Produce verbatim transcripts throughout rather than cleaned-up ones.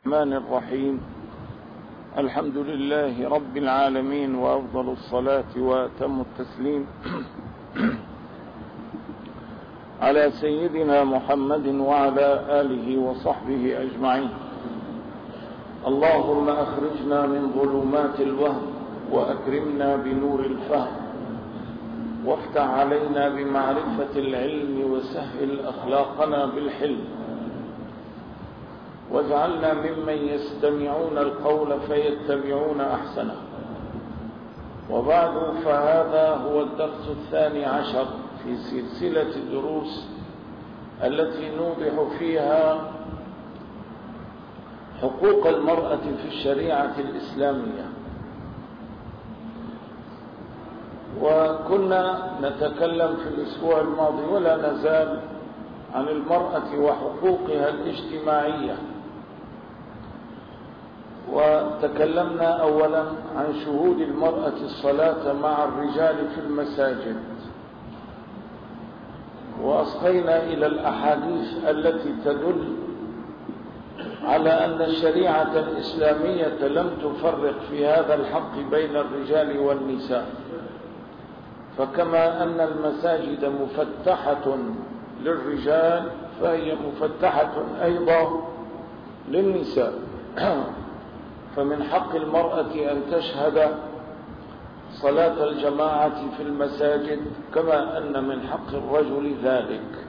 الرحمن الرحيم. الحمد لله رب العالمين، وأفضل الصلاة وأتم التسليم على سيدنا محمد وعلى آله وصحبه أجمعين. اللهم أخرجنا من ظلمات الوهم وأكرمنا بنور الفهم، وافتح علينا بمعرفة العلم، وسهل أخلاقنا بالحلم، واجعلنا ممن يستمعون القول فيتبعون أحسنه. وبعد، فهذا هو الدرس الثاني عشر في سلسلة الدروس التي نوضح فيها حقوق المرأة في الشريعة الإسلامية. وكنا نتكلم في الأسبوع الماضي ولا نزال عن المرأة وحقوقها الاجتماعية، وتكلمنا أولا عن شهود المرأة الصلاة مع الرجال في المساجد، وأصغينا إلى الأحاديث التي تدل على أن الشريعة الإسلامية لم تفرق في هذا الحق بين الرجال والنساء، فكما أن المساجد مفتحة للرجال فهي مفتحة أيضا للنساء. فمن حق المرأة أن تشهد صلاة الجماعة في المساجد، كما أن من حق الرجل ذلك.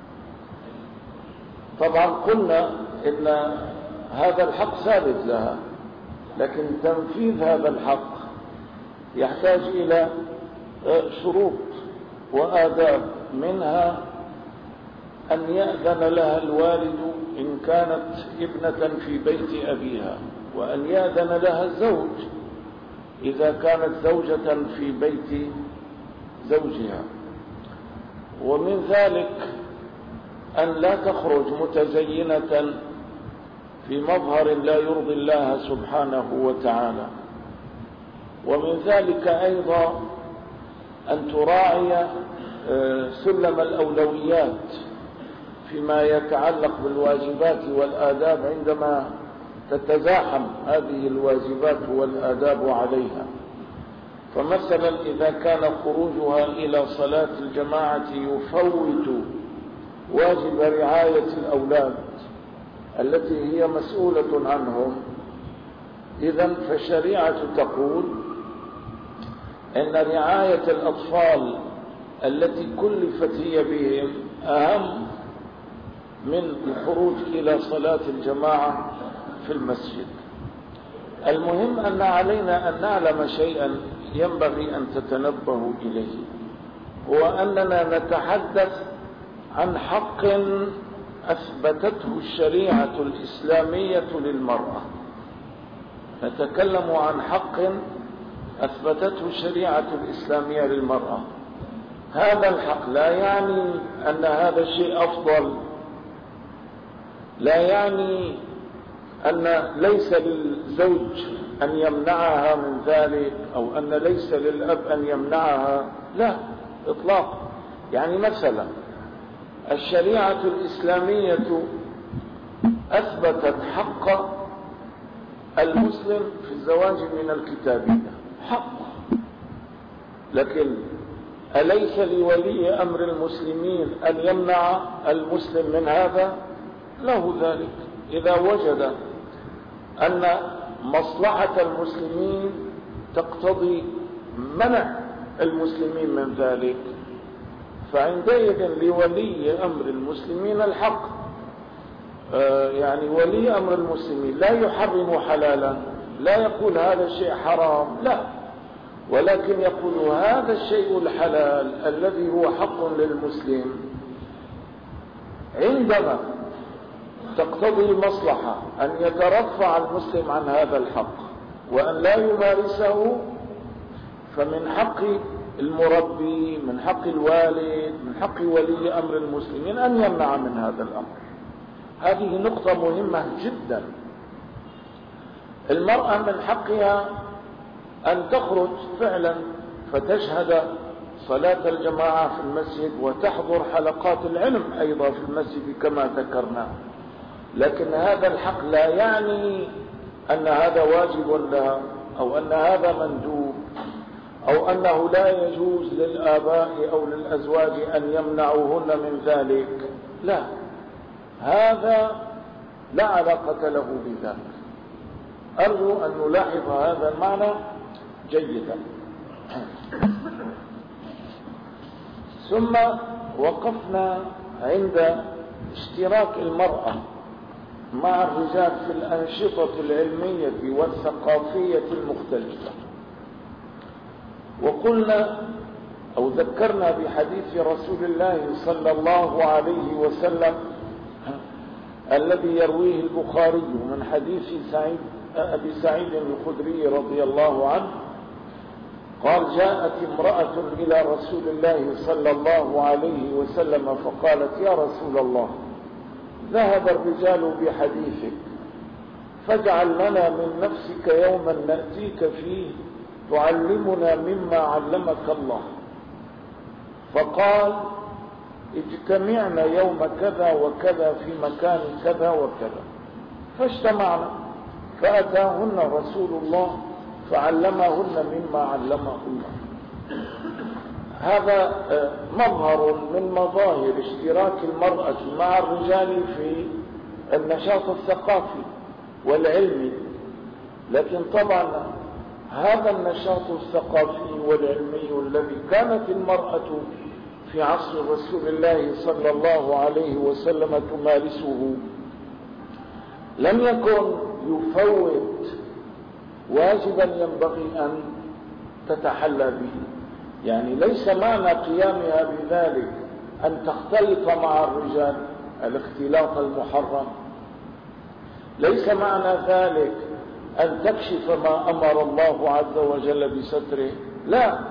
طبعا قلنا إن هذا الحق ثابت لها، لكن تنفيذ هذا الحق يحتاج إلى شروط وآداب، منها أن يأذن لها الوالد إن كانت ابنة في بيت أبيها، وأن يأذن لها الزوج إذا كانت زوجة في بيت زوجها. ومن ذلك أن لا تخرج متزينة في مظهر لا يرضي الله سبحانه وتعالى. ومن ذلك أيضا أن تراعي سلم الأولويات فيما يتعلق بالواجبات والآداب عندما تتزاحم هذه الواجبات والآداب عليها. فمثلا إذا كان خروجها إلى صلاة الجماعة يفوت واجب رعاية الأولاد التي هي مسؤولة عنهم، إذن فالشريعة تقول إن رعاية الأطفال التي كلفت هي بهم أهم من الخروج إلى صلاة الجماعة في المسجد. المهم أن علينا أن نعلم شيئا ينبغي أن تتنبهوا إليه، هو أننا نتحدث عن حق أثبتته الشريعة الإسلامية للمرأة. نتكلم عن حق أثبتته الشريعة الإسلامية للمرأة. هذا الحق لا يعني أن هذا الشيء أفضل، لا يعني أن ليس للزوج أن يمنعها من ذلك، أو أن ليس للأب أن يمنعها، لا إطلاق. يعني مثلا الشريعة الإسلامية أثبتت حق المسلم في الزواج من الكتابية، حق، لكن أليس لولي أمر المسلمين أن يمنع المسلم من هذا؟ له ذلك إذا وجد أن مصلحة المسلمين تقتضي منع المسلمين من ذلك، فعندئذ لولي أمر المسلمين الحق. آه يعني ولي أمر المسلمين لا يحرم حلالا، لا يقول هذا الشيء حرام، لا، ولكن يقول هذا الشيء الحلال الذي هو حق للمسلم عندما تقتضي المصلحة أن يترفع المسلم عن هذا الحق وأن لا يمارسه، فمن حق المربي، من حق الوالد، من حق ولي أمر المسلمين أن يمنع من هذا الأمر. هذه نقطة مهمة جدا. المرأة من حقها أن تخرج فعلا فتشهد صلاة الجماعة في المسجد، وتحضر حلقات العلم أيضا في المسجد كما ذكرنا. لكن هذا الحق لا يعني أن هذا واجب ولا أو أن هذا مندوب أو أنه لا يجوز للآباء أو للأزواج أن يمنعوهن من ذلك. لا، هذا لا علاقة له بذلك. أرجو أن نلاحظ هذا المعنى جيدا. ثم وقفنا عند اشتراك المرأة مع الرجال في الأنشطة العلمية والثقافية المختلفة، وقلنا أو ذكرنا بحديث رسول الله صلى الله عليه وسلم الذي يرويه البخاري من حديث سعيد أبي سعيد الخدري رضي الله عنه قال: جاءت امرأة إلى رسول الله صلى الله عليه وسلم فقالت: يا رسول الله، ذهب الرجال بحديثك، فاجعل لنا من نفسك يوما نأتيك فيه تعلمنا مما علمك الله. فقال: اجتمعنا يوم كذا وكذا في مكان كذا وكذا. فاجتمعنا فأتاهن رسول الله فعلمهن مما علمه الله. هذا مظهر من مظاهر اشتراك المرأة مع الرجال في النشاط الثقافي والعلمي. لكن طبعا هذا النشاط الثقافي والعلمي الذي كانت المرأة في عصر رسول الله صلى الله عليه وسلم تمارسه لم يكن يفوت واجبا ينبغي أن تتحلى به. يعني ليس معنى قيامها بذلك أن تختلط مع الرجال الاختلاط المحرم، ليس معنى ذلك أن تكشف ما أمر الله عز وجل بستره، لا،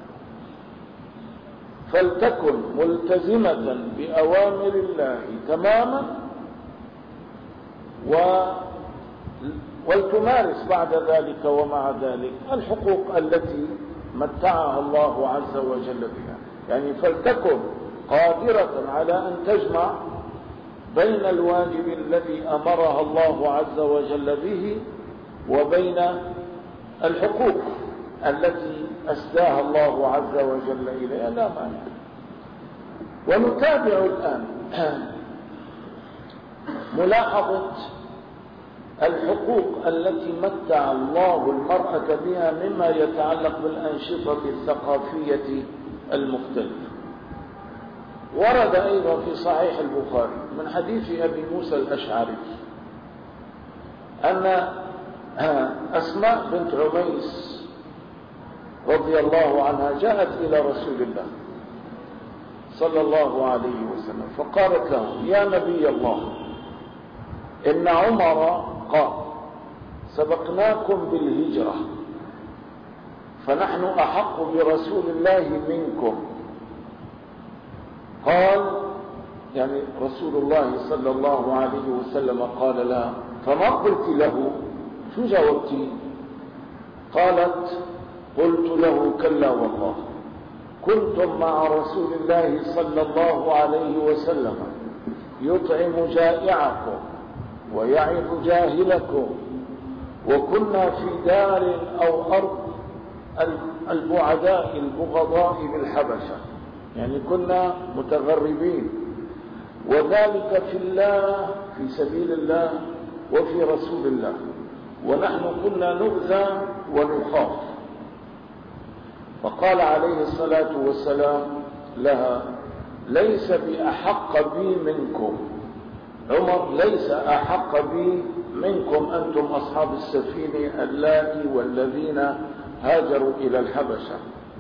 فلتكن ملتزمة بأوامر الله تماما و ولتمارس بعد ذلك ومع ذلك الحقوق التي متعها الله عز وجل بها. يعني فلتكن قادرة على أن تجمع بين الواجب الذي أمرها الله عز وجل به وبين الحقوق التي أسداها الله عز وجل إليها، لا مانع. ونتابع الآن ملاحظة الحقوق التي متع الله المرأة بها مما يتعلق بالأنشطة الثقافية المختلفة. ورد أيضا في صحيح البخاري من حديث أبي موسى الأشعري أن أسماء بنت عميس رضي الله عنها جاءت إلى رسول الله صلى الله عليه وسلم فقالت له: يا نبي الله، إن عمر قال: سبقناكم بالهجرة فنحن أحق برسول الله منكم. قال يعني رسول الله صلى الله عليه وسلم قال لها: فما قلت له؟ شو جاوبتي؟ قالت: قلت له: كلا والله، كنتم مع رسول الله صلى الله عليه وسلم يطعم جائعكم ويعظ جاهلكم، وكنا في دار أو أرض البعداء البغضاء بالحبشة، يعني كنا متغربين، وذلك في الله، في سبيل الله وفي رسول الله، ونحن كنا نؤذى ونخاف. فقال عليه الصلاة والسلام لها: ليس بأحق بي منكم، عمر ليس أحق بي منكم أنتم أصحاب السفينة اللاتي والذين هاجروا إلى الحبشة،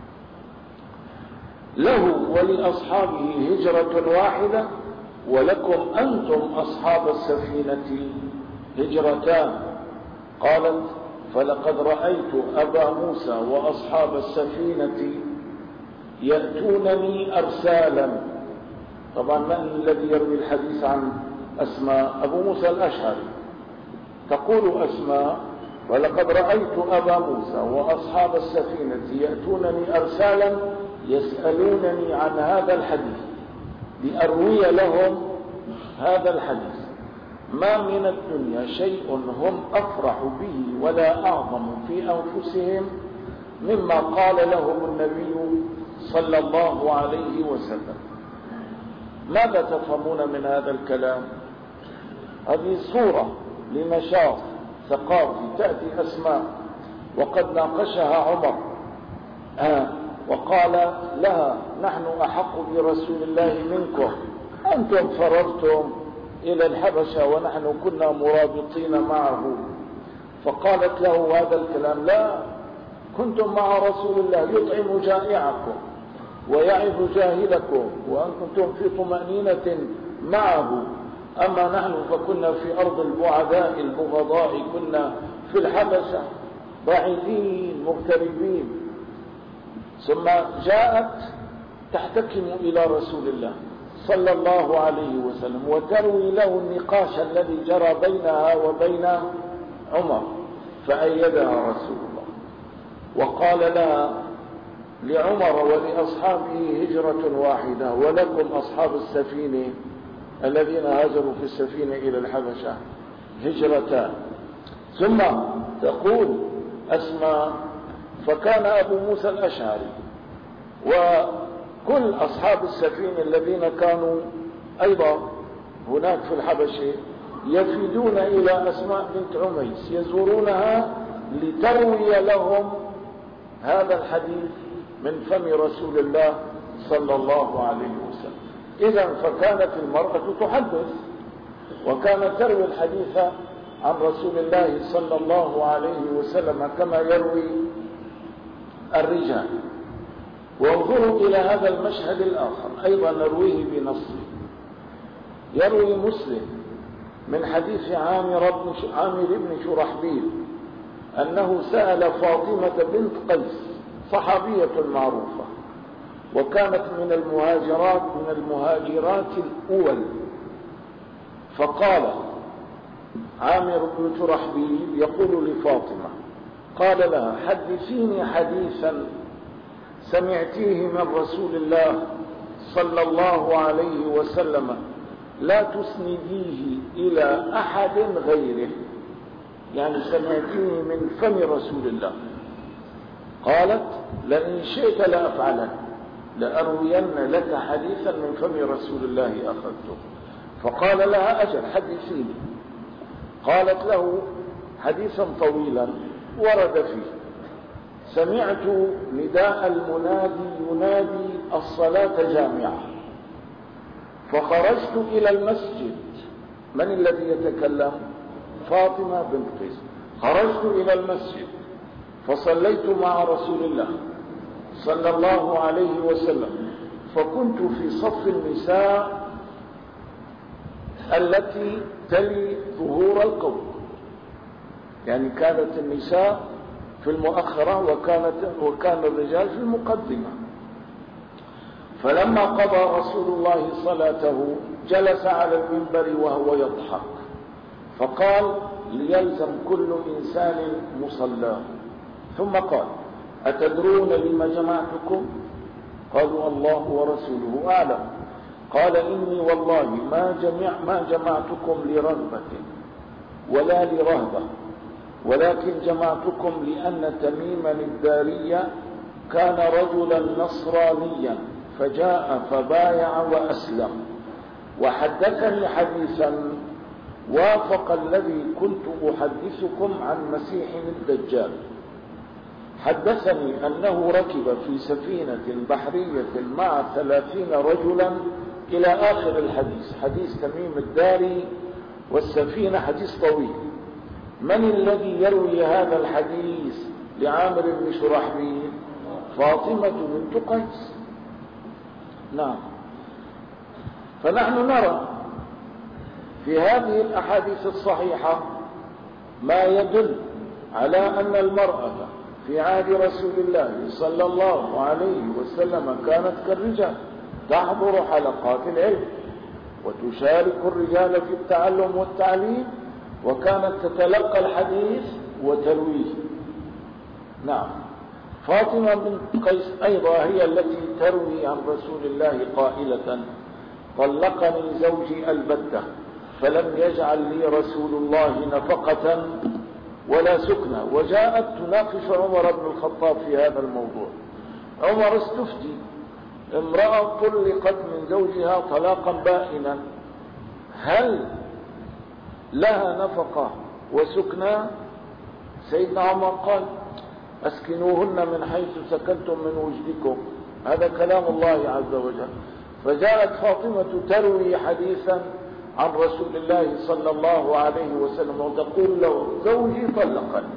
له ولأصحابه هجرة واحدة، ولكم أنتم أصحاب السفينة هجرتان. قالت: فلقد رأيت أبا موسى وأصحاب السفينة يأتونني أرسالا. طبعا من الذي يروي الحديث عن أسماء؟ أبو موسى الأشعري. تقول أسماء: ولقد رأيت أبا موسى وأصحاب السفينة يأتونني أرسالا يسألونني عن هذا الحديث لأروي لهم هذا الحديث. ما من الدنيا شيء هم أفرح به ولا أعظم في أنفسهم مما قال لهم النبي صلى الله عليه وسلم. ماذا تفهمون من هذا الكلام؟ هذه صورة لنشاط ثقافي. تأتي أسماء وقد ناقشها عمر آه وقال لها: نحن أحق برسول الله منكم، أنتم فررتم إلى الحبشة ونحن كنا مرابطين معه. فقالت له هذا الكلام: لا، كنتم مع رسول الله يطعم جائعكم ويعظ جاهلكم وأنتم في طمأنينة معه، أما نحن فكنا في أرض البعداء البغضاء، كنا في الحبشة بعيدين مغتربين. ثم جاءت تحتكم إلى رسول الله صلى الله عليه وسلم وتروي له النقاش الذي جرى بينها وبين عمر، فأيدها رسول الله وقال لها لعمر ولأصحابه: هجرة واحدة، ولكم أصحاب السفينة الذين هاجروا في السفينة إلى الحبشة هجرتان. ثم تقول أسماء: فكان أبو موسى الأشعري وكل أصحاب السفينة الذين كانوا أيضا هناك في الحبشة يفيدون إلى أسماء بنت عميس، يزورونها لتروي لهم هذا الحديث من فم رسول الله صلى الله عليه وسلم. إذن فكانت المرأة تحدث وكانت تروي الحديث عن رسول الله صلى الله عليه وسلم كما يروي الرجال. وانظروا إلى هذا المشهد الآخر أيضا نرويه بنصه. يروي مسلم من حديث عامر بن عامر بن شرحبيل أنه سأل فاطمة بنت قيس صحابية معروفة وكانت من المهاجرات من المهاجرات الأول، فقال عامر بن شرحبيل يقول لفاطمة، قال لها: حدثيني حديثا سمعتيه من رسول الله صلى الله عليه وسلم لا تسنديه إلى أحد غيره، يعني سمعتيه من فم رسول الله. قالت: لئن شئت لأفعلن، لأروين لك حديثا من فم رسول الله أخذته. فقال لها: أجل، حدثيني. قالت له حديثا طويلا ورد فيه: سمعت نداء المنادي ينادي الصلاة جامعة، فخرجت إلى المسجد. من الذي يتكلم؟ فاطمة بنت قيس. خرجت إلى المسجد فصليت مع رسول الله صلى الله عليه وسلم، فكنت في صف النساء التي تلي ظهور القوم، يعني كانت النساء في المؤخرة وكانت وكان الرجال في المقدمة. فلما قضى رسول الله صلاته جلس على المنبر وهو يضحك، فقال: ليلزم كل إنسان مصلاه. ثم قال: أتدرون لما جمعتكم؟ قالوا: الله ورسوله أعلم. قال: إني والله ما جمع ما جمعتكم لرغبة ولا لرهبة، ولكن جمعتكم لأن تميما الداري كان رجلا نصرانيا فجاء فبايع وأسلم، وحدثني حديثا وافق الذي كنت أحدثكم عن مسيح الدجال. حدثني أنه ركب في سفينة بحرية مع ثلاثين رجلا إلى آخر الحديث، حديث تميم الداري والسفينة حديث طويل. من الذي يروي هذا الحديث لعامر بن شرحبيل؟ فاطمة بنت قيس. نعم. فنحن نرى في هذه الأحاديث الصحيحة ما يدل على أن المرأة في عهد رسول الله صلى الله عليه وسلم كانت كالرجال، تحضر حلقات العلم وتشارك الرجال في التعلم والتعليم، وكانت تتلقى الحديث وترويه. نعم. فاطمة بنت قيس أيضا هي التي تروي عن رسول الله قائلة: طلقني زوجي البتة فلم يجعل لي رسول الله نفقة ولا سكنى. وجاءت تناقش عمر بن الخطاب في هذا الموضوع. عمر استفتي: امرأة طلقت من زوجها طلاقا بائنا، هل لها نفقة وسكنى؟ سيدنا عمر قال: اسكنوهن من حيث سكنتم من وجدكم. هذا كلام الله عز وجل. فجاءت فاطمة تروي حديثا عن رسول الله صلى الله عليه وسلم وتقول له: زوجي طلقني.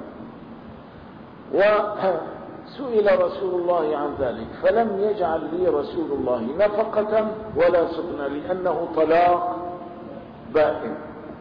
وسئل رسول الله عن ذلك فلم يجعل لي رسول الله نفقة ولا سكنى، لأنه طلاق بائن.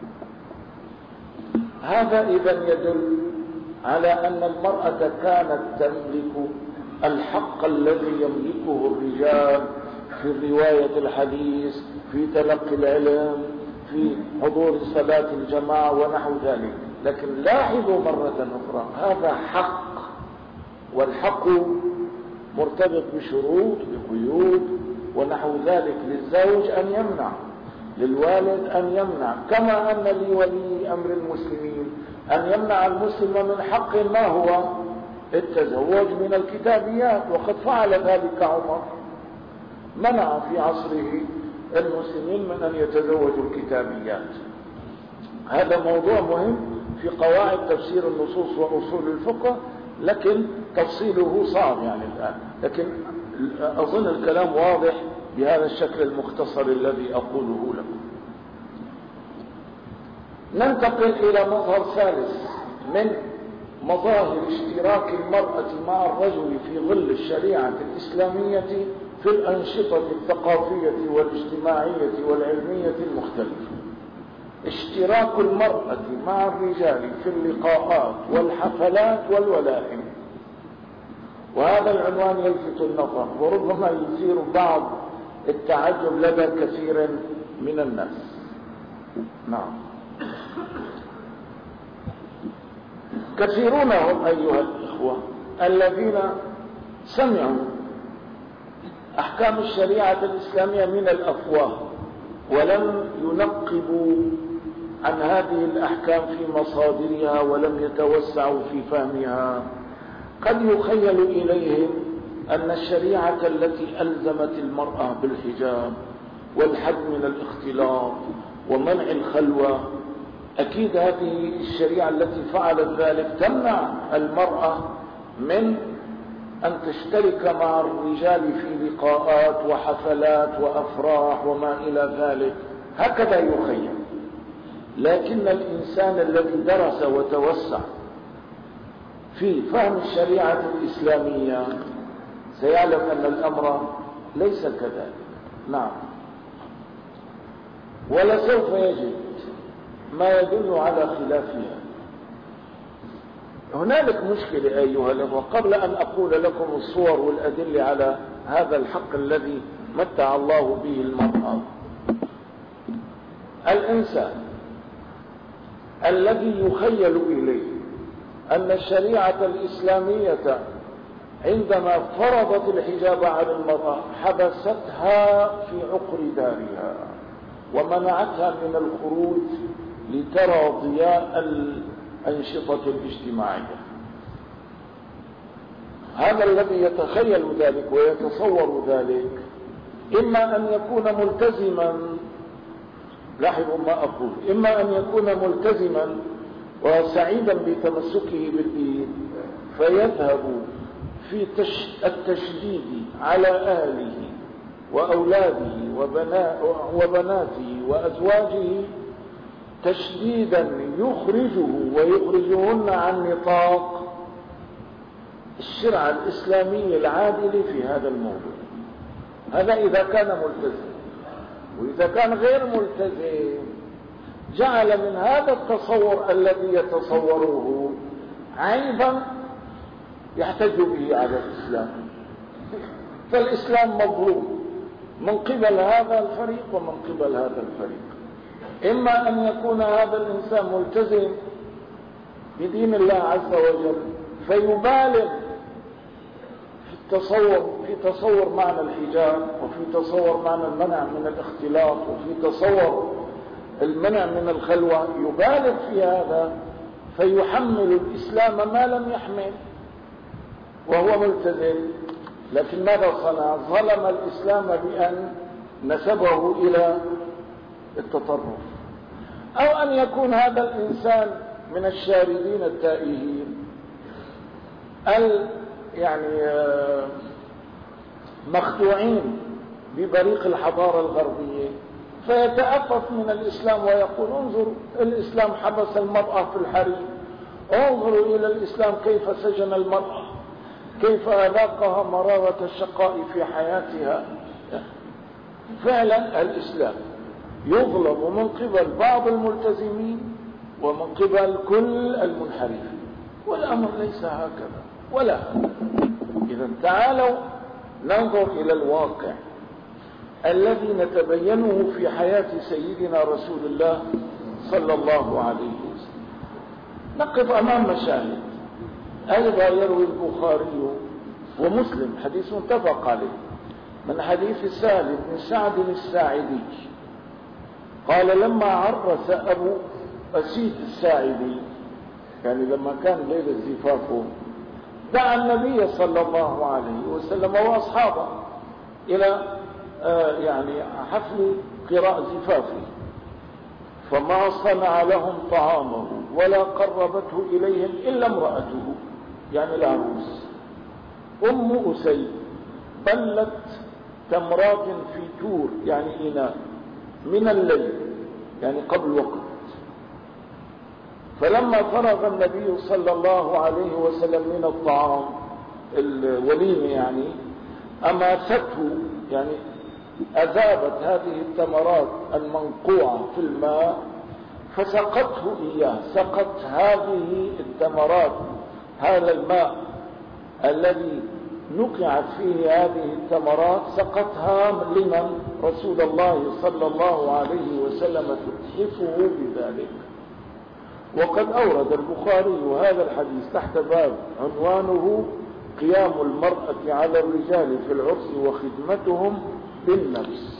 هذا إذن يدل على أن المرأة كانت تملك الحق الذي يملكه الرجال في رواية الحديث، في تلقي العلم، في حضور صلاة الجماعة ونحو ذلك. لكن لاحظوا مرة أخرى، هذا حق، والحق مرتبط بشروط، بقيود ونحو ذلك. للزوج أن يمنع، للوالد أن يمنع، كما أن لولي أمر المسلمين أن يمنع المسلم من حق ما هو التزوج من الكتابيات، وقد فعل ذلك عمر، منع في عصره المسلمين من أن يتزوجوا الكتابيات. هذا موضوع مهم في قواعد تفسير النصوص وأصول الفقه، لكن تفصيله صعب يعني الآن، لكن أظن الكلام واضح بهذا الشكل المختصر الذي أقوله لكم. ننتقل إلى مظهر ثالث من مظاهر اشتراك المرأة مع الرجل في ظل الشريعة الإسلامية في الأنشطة الثقافية والاجتماعية والعلمية المختلفة. اشتراك المرأة مع الرجال في اللقاءات والحفلات والولائم. وهذا العنوان يلفت النظر وربما يثير بعض التعجب لدى كثير من الناس. نعم، كثيرون هم أيها الإخوة الذين سمعوا أحكام الشريعة الإسلامية من الأفواه ولم ينقبوا عن هذه الأحكام في مصادرها ولم يتوسعوا في فهمها. قد يخيل إليهم أن الشريعة التي ألزمت المرأة بالحجاب والحد من الاختلاط ومنع الخلوة، أكيد هذه الشريعة التي فعلت ذلك تمنع المرأة من أن تشترك مع الرجال في لقاءات وحفلات وأفراح وما إلى ذلك. هكذا يخيل. لكن الإنسان الذي درس وتوسع في فهم الشريعة الإسلامية سيعلم أن الأمر ليس كذلك. نعم، ولسوف يجد ما يدل على خلافها. هنالك مشكلة أيها الأخوة، قبل أن أقول لكم الصور والأدلة على هذا الحق الذي متع الله به المرأة. الإنسان الذي يخيل إليه أن الشريعة الإسلامية عندما فرضت الحجاب على المرأة حبستها في عقر دارها ومنعتها من الخروج لترى ضياء الأنشطة الاجتماعية. هذا الذي يتخيل ذلك ويتصور ذلك إما أن يكون ملتزما، لاحظوا ما أقول، إما أن يكون ملتزما وسعيدا بتمسكه بالدين فيذهب في التشديد على أهله وأولاده وبناته وأزواجه تشديدا يخرجه ويخرجهن عن نطاق الشرع الإسلامي العادل في هذا الموضوع. هذا إذا كان ملتزم. وإذا كان غير ملتزم جعل من هذا التصور الذي يتصوره عيبا يحتج به على الإسلام. فالإسلام مظلوم من قبل هذا الفريق ومن قبل هذا الفريق. إما أن يكون هذا الإنسان ملتزم بدين الله عز وجل فيبالغ في التصور في تصور معنى الحجاب، وفي تصور معنى المنع من الاختلاط، وفي تصور المنع من الخلوة يبالغ في هذا فيحمل الإسلام ما لم يحمل وهو ملتزم، لكن ماذا صنع؟ ظلم الإسلام بأن نسبه إلى التطرف. أو أن يكون هذا الإنسان من الشاردين التائهين ال يعني مخدوعين ببريق الحضارة الغربية، فيتأفف من الإسلام ويقول انظروا الإسلام حبس المرأة في الحريم، انظروا إلى الإسلام كيف سجن المرأة، كيف أذاقها مرارة الشقاء في حياتها. فعلا الإسلام يظلم من قبل بعض الملتزمين ومن قبل كل المنحرفين، والأمر ليس هكذا ولا هكذا. إذا تعالوا ننظر إلى الواقع الذي نتبينه في حياة سيدنا رسول الله صلى الله عليه وسلم. نقف أمام مشاهد أيضا يروي البخاري ومسلم حديث متفق عليه من حديث سهل بن سعد الساعدي قال لما عرس أبو أسيد الساعدي، يعني لما كان ليلة زفافه، دعا النبي صلى الله عليه وسلم وأصحابه إلى آه يعني حفل قراء زفافه، فما صنع لهم طعامه ولا قربته إليهم إلا امرأته يعني العروس أم أسيد بلت تمرات في تور يعني إناء من الليل يعني قبل وقت. فلما فرغ النبي صلى الله عليه وسلم من الطعام الوليمة يعني أماسته يعني أذابت هذه التمرات المنقوعة في الماء فسقته إياه، سقت هذه التمرات هذا الماء الذي نقعت فيه هذه التمرات سقتها لمن؟ رسول الله صلى الله عليه وسلم تتحفه بذلك. وقد أورد البخاري هذا الحديث تحت باب عنوانه قيام المرأة على الرجال في العرس وخدمتهم بالنفس.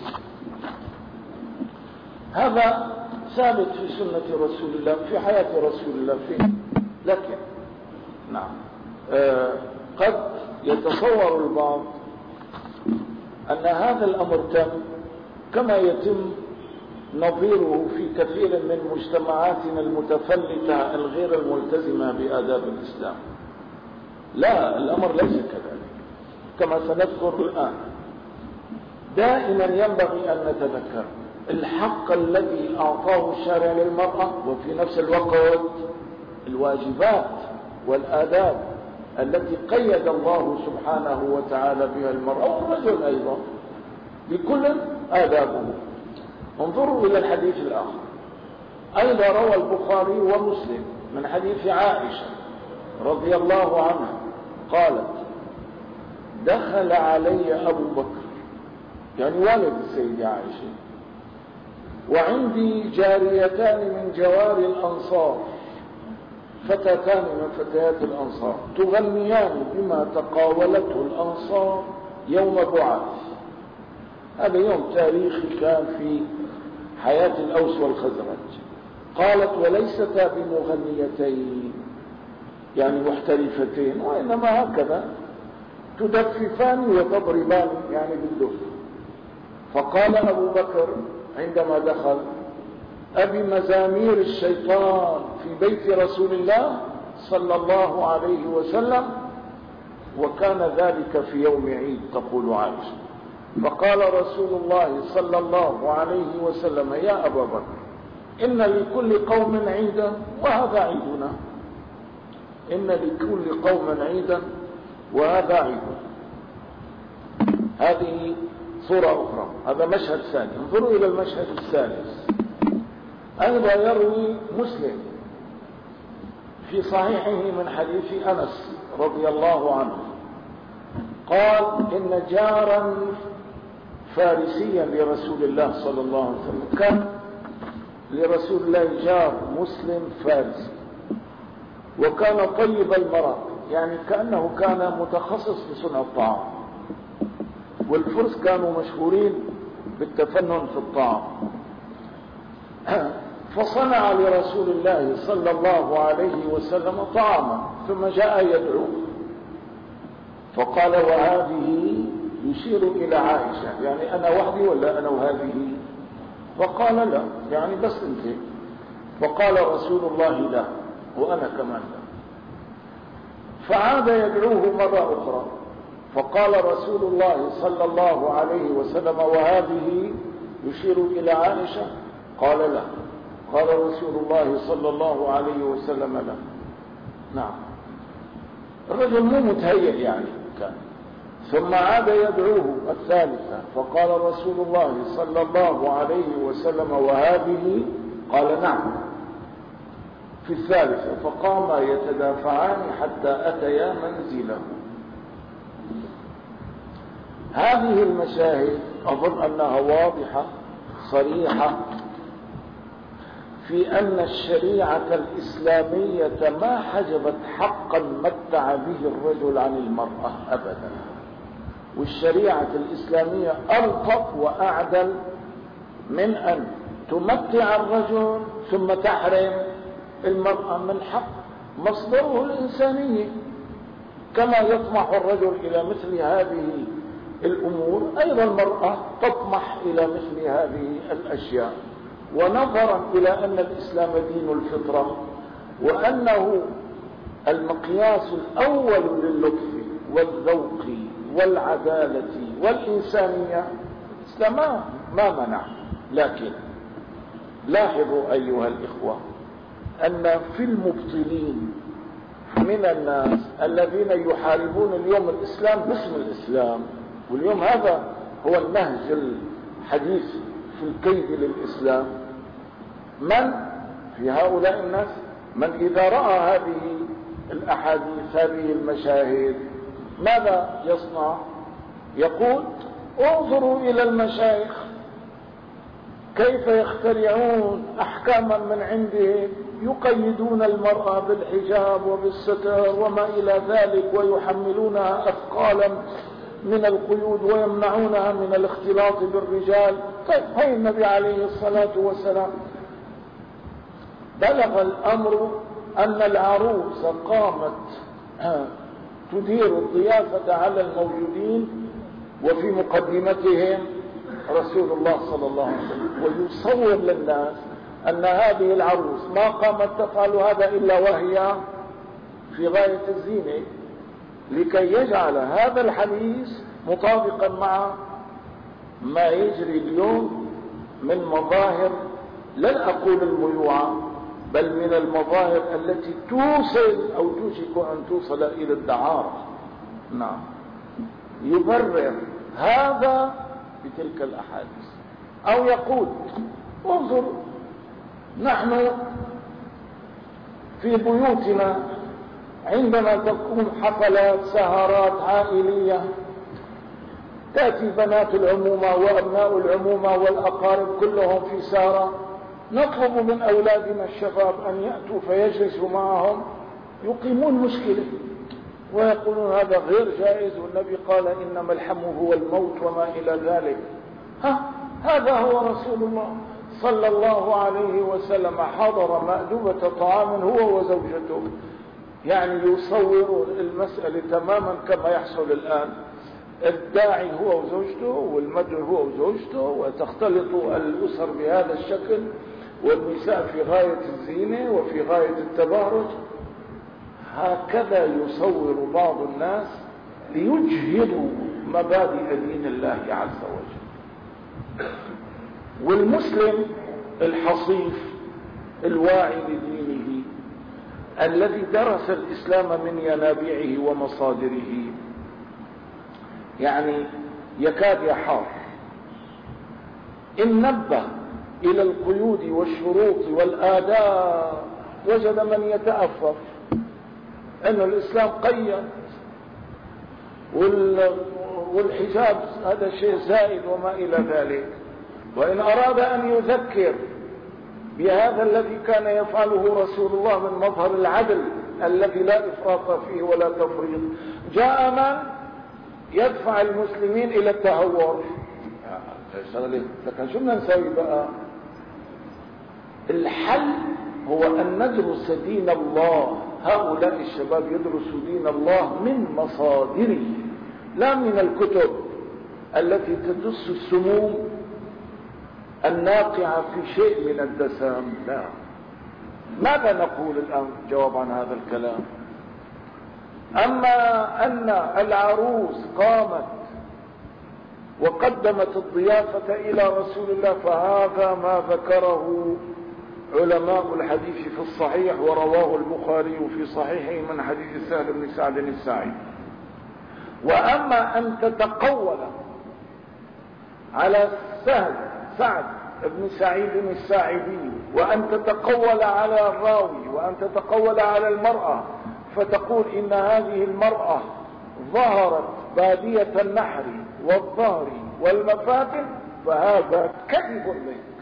هذا ثابت في سنة رسول الله في حياة رسول الله فيه، لكن نعم آه قد يتصور البعض أن هذا الأمر تم كما يتم نظيره في كثير من مجتمعاتنا المتفلتة الغير الملتزمة بآداب الإسلام. لا، الأمر ليس كذلك كما سنذكر الآن. دائما ينبغي أن نتذكر الحق الذي أعطاه الشارع للمرأة، وفي نفس الوقت الواجبات والآداب التي قيد الله سبحانه وتعالى بها المرأة والرجل أيضا بكل آدابه. انظروا إلى الحديث الآخر أيضا روى البخاري ومسلم من حديث عائشة رضي الله عنها قالت دخل علي أبو بكر يعني والد السيدة عائشة وعندي جاريتان من جواري الأنصار، فتاتان من فتيات الأنصار تغنيان بما تقاولته الأنصار يوم بعث. هذا يوم تاريخي كان في حياة الأوس والخزرج. قالت وليستا بمغنيتين يعني محترفتين، وإنما هكذا تدففان وتضربان يعني بالدف. فقال أبو بكر عندما دخل أبي مزامير الشيطان في بيت رسول الله صلى الله عليه وسلم، وكان ذلك في يوم عيد تقول عائشة. فقال رسول الله صلى الله عليه وسلم يا أبا بكر إن لكل قوم عيدا وهذا عيدنا، إن لكل قوم عيدا وهذا عيدنا. هذه صورة أخرى، هذا مشهد ثاني. انظروا إلى المشهد الثالث أيضا يروي مسلم في صحيحه من حديث أنس رضي الله عنه قال إن جارا فارسيا لرسول الله صلى الله عليه وسلم، كان لرسول الله جار مسلم فارسي وكان طيب المرأة، يعني كأنه كان متخصص في صنع الطعام، والفرس كانوا مشهورين بالتفنن في الطعام. فصنع لرسول الله صلى الله عليه وسلم طعاما ثم جاء يدعو فقال وهذه يشير إلى عائشة يعني أنا وحدي ولا أنا وهذه؟ فقال لا يعني بس انت. فقال رسول الله لا وأنا كمان لا. فعاد يدعوه مرة أخرى فقال رسول الله صلى الله عليه وسلم وهذه يشير إلى عائشة؟ قال لا. قال رسول الله صلى الله عليه وسلم لا. نعم الرجل مو متهيئ يعني كان. ثم عاد يدعوه الثالثة فقال رسول الله صلى الله عليه وسلم وهذه؟ قال نعم. في الثالثة فقاما يتدافعان حتى أتيا منزله. هذه المشاهد أظن أنها واضحة صريحة في أن الشريعة الإسلامية ما حجبت حقا متع به الرجل عن المرأة أبدا. والشريعة الإسلامية ألطف وأعدل من أن تمتع الرجل ثم تحرم المرأة من حق مصدره الإنسانية. كما يطمح الرجل إلى مثل هذه الأمور أيضا المرأة تطمح إلى مثل هذه الأشياء. ونظرا إلى أن الإسلام دين الفطرة وأنه المقياس الأول للطف والذوق والعدالة والإنسانية الإسلام ما منع. لكن لاحظوا أيها الإخوة أن في المبطلين من الناس الذين يحاربون اليوم الإسلام باسم الإسلام، واليوم هذا هو النهج الحديث في الكيد للإسلام، من في هؤلاء الناس من إذا رأى هذه الأحاديث هذه المشاهد ماذا يصنع؟ يقول انظروا إلى المشايخ كيف يخترعون أحكاما من عندهم يقيدون المرأة بالحجاب وبالستر وما إلى ذلك ويحملونها أثقالا من القيود ويمنعونها من الاختلاط بالرجال. طيب هاي النبي عليه الصلاة والسلام بلغ الأمر أن العروس قامت تدير الضيافة على الموجودين وفي مقدمتهم رسول الله صلى الله عليه وسلم، ويصور للناس أن هذه العروس ما قامت تفعل هذا إلا وهي في غاية الزينة، لكي يجعل هذا الحديث مطابقا مع ما يجري اليوم من مظاهر لن أقول الميوعة بل من المظاهر التي توصل أو توشك أن توصل إلى الدعارة. نعم يبرر هذا بتلك الأحاديث أو يقول انظر نحن في بيوتنا عندما تكون حفلات سهرات عائلية تأتي بنات العمومة وأبناء العمومة والأقارب كلهم في سهرة، نطلب من أولادنا الشباب أن يأتوا فيجلسوا معهم يقيمون مشكلة ويقولون هذا غير جائز والنبي قال إنما الحم هو الموت وما إلى ذلك. ها هذا هو رسول الله صلى الله عليه وسلم حضر مأدبة طعام هو وزوجته، يعني يصور المسألة تماما كما يحصل الآن، الداعي هو وزوجته والمدعو هو وزوجته وتختلط الأسر بهذا الشكل والنساء في غاية الزينة وفي غاية التبارج. هكذا يصور بعض الناس ليجهضوا مبادئ دين الله عز وجل. والمسلم الحصيف الواعي لدينه الذي درس الإسلام من ينابيعه ومصادره يعني يكاد يحار إن نبه إلى القيود والشروط والآداب وجد من يتأفف أن الإسلام قيد والحجاب هذا شيء زائد وما إلى ذلك. وإن أراد أن يذكر بهذا الذي كان يفعله رسول الله من مظهر العدل الذي لا إفراط فيه ولا تفريط، جاء من يدفع المسلمين إلى التهور. لكن شو بدنا نسوي بقى؟ الحل هو أن ندرس دين الله. هؤلاء الشباب يدرسوا دين الله من مصادره، لا من الكتب التي تدس السموم الناقعة في شيء من الدسام. لا. ماذا نقول الآن جواب عن هذا الكلام؟ أما أن العروس قامت وقدمت الضيافة إلى رسول الله فهذا ما ذكره علماء الحديث في الصحيح، ورواه البخاري في صحيحه من حديث سهل بن سعد الساعدي. وأما أن تتقول على سهل سعد بن سعيد الساعدي، وأن تتقول على الراوي، وأن تتقول على المرأة فتقول إن هذه المرأة ظهرت بادية النحر والظهر والمفاتن، فهذا كذب منك.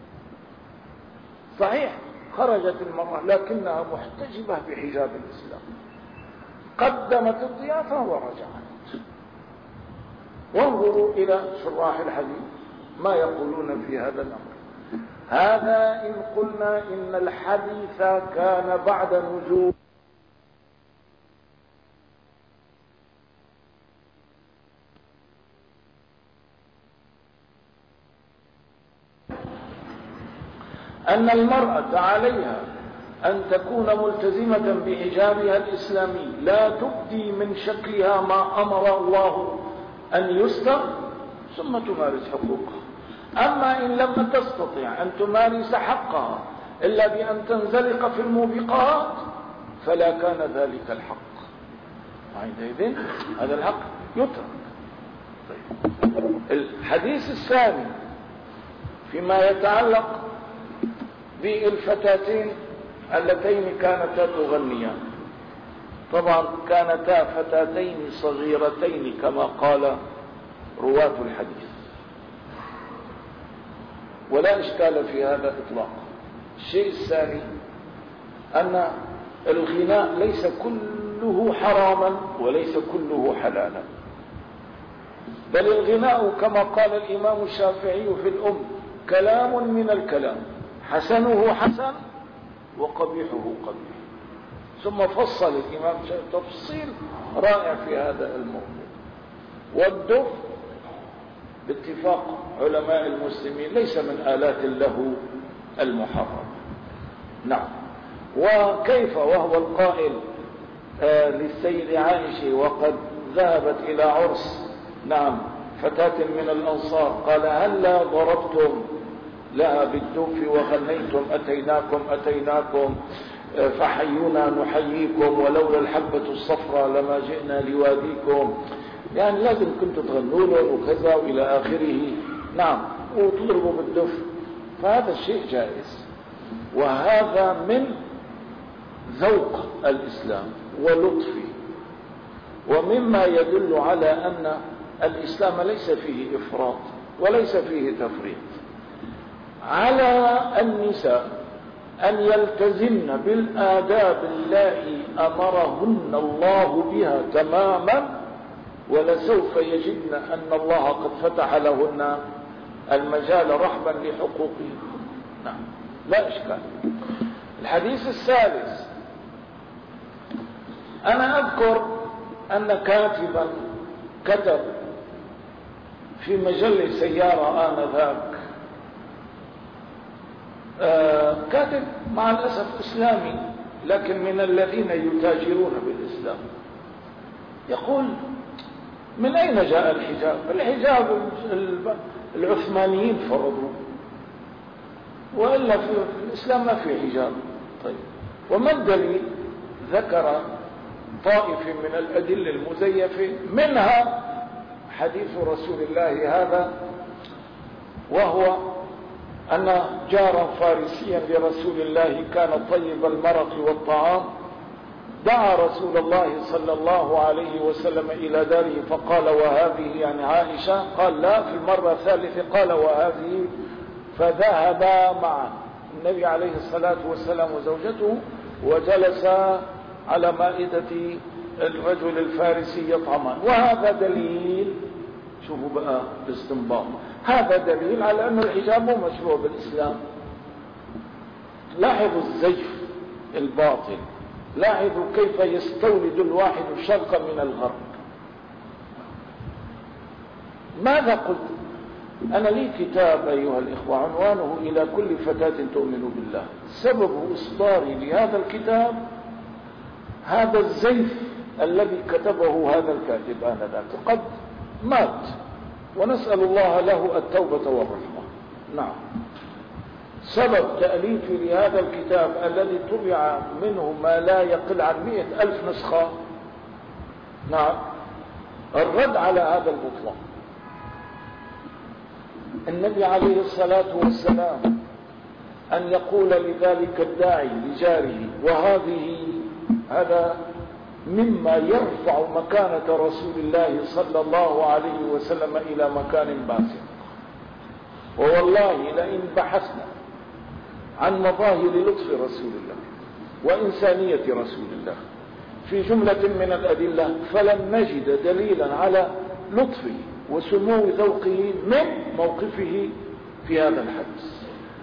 صحيح خرجت المرأة لكنها محتجبة بحجاب الإسلام، قدمت الضيافة ورجعت. وانظروا إلى شراح الحديث ما يقولون في هذا الأمر. هذا إن قلنا إن الحديث كان بعد نزول أن المرأة عليها أن تكون ملتزمة بحجابها الإسلامي، لا تبدي من شكلها ما أمر الله أن يستر، ثم تمارس حقوقها. أما إن لم تستطع أن تمارس حقها إلا بأن تنزلق في الموبقات فلا كان ذلك الحق. عندئذ هذا الحق يترك. طيب. الحديث الثاني فيما يتعلق بالفتاتين اللتين كانتا تغنيان. طبعا كانتا فتاتين صغيرتين كما قال رواة الحديث، ولا إشكال في هذا إطلاقا. الشيء الثاني أن الغناء ليس كله حراما وليس كله حلالا، بل الغناء كما قال الإمام الشافعي في الأم كلام من الكلام، حسنه حسن وقبيحه قبيح. ثم فصل الإمام تفصيل رائع في هذا الموضوع. والدف باتفاق علماء المسلمين ليس من آلات اللهو المحرم. نعم. وكيف وهو القائل آه للسيد عائشة وقد ذهبت إلى عرس نعم فتاة من الأنصار قال هلا ضربتم لها بالدف وغنيتم أتيناكم أتيناكم فحيونا نحييكم ولولا الحبة الصفراء لما جئنا لواديكم. يعني لازم كنتوا تغنوا له وكذا وإلى آخره. نعم. وتضربوا بالدف، فهذا الشيء جائز، وهذا من ذوق الإسلام ولطفه، ومما يدل على أن الإسلام ليس فيه إفراط وليس فيه تفريط. على النساء أن يلتزمن بالآداب التي أمرهن الله بها تماما، ولسوف يجدن أن الله قد فتح لهن المجال رحبا لحقوقهن. نعم لا إشكال. الحديث الثالث، أنا أذكر أن كاتبا كتب في مجلة سيارة آنذاك، آه كاتب مع الأسف إسلامي لكن من الذين يتاجرون بالإسلام، يقول من أين جاء الحجاب؟ الحجاب العثمانيين فرضوه، وإلا في الإسلام ما في حجاب. طيب وما الدليل؟ ذكر طائفة من الأدلة المزيفة، منها حديث رسول الله هذا، وهو أن جارا فارسيا لرسول الله كان طيب المرق والطعام دعا رسول الله صلى الله عليه وسلم إلى داره فقال وهذه يعني عائشة، قال لا، في المرة الثالثة قال وهذه، فذهبا مع النبي عليه الصلاة والسلام وزوجته وجلس على مائدة الرجل الفارسي يطعمان. وهذا دليل، شوفوا بقى الاستنباط، هذا دليل على أن الحجاب مو مشروع بالإسلام. لاحظوا الزيف الباطل، لاحظوا كيف يستولد الواحد الشرق من الغرب. ماذا قلت؟ أنا لي كتاب أيها الإخوة عنوانه إلى كل فتاة تؤمن بالله. سبب إصداري لهذا الكتاب هذا الزيف الذي كتبه هذا الكاتب آنذاك، قد مات، ونسأل الله له التوبة والرحمة. نعم، سبب تأليفي لهذا الكتاب الذي طبع منه ما لا يقل عن مئة ألف نسخة، نعم، الرد على هذا البطلان. النبي عليه الصلاة والسلام أن يقول لذلك الداعي لجاره وهذه هذا مما يرفع مكانة رسول الله صلى الله عليه وسلم إلى مكان باسط. ووالله لئن بحثنا عن مظاهر لطف رسول الله وإنسانية رسول الله في جملة من الأدلة فلن نجد دليلا على لطفه وسمو ذوقه من موقفه في هذا الحديث.